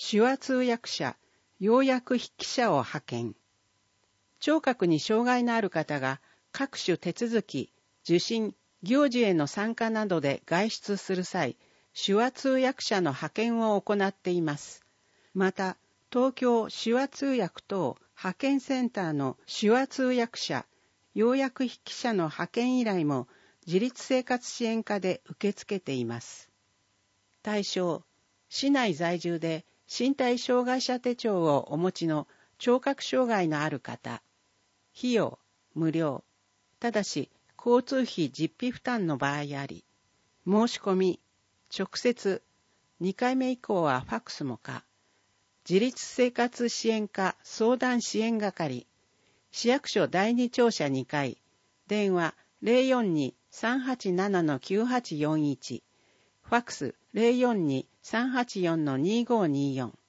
手話通訳者、要約筆記者を派遣。聴覚に障害のある方が各種手続き、受診、行事への参加などで外出する際、手話通訳者の派遣を行っています。また、東京手話通訳等派遣センターの手話通訳者、要約筆記者の派遣依頼も自立生活支援課で受け付けています。対象、市内在住で身体障害者手帳をお持ちの聴覚障害のある方。費用、無料。ただし、交通費実費負担の場合あり。申し込み、直接、2回目以降はファックスも可。自立生活支援課相談支援係。市役所第2庁舎2階。電話 042-387-9841。ファックス 042-384-2524。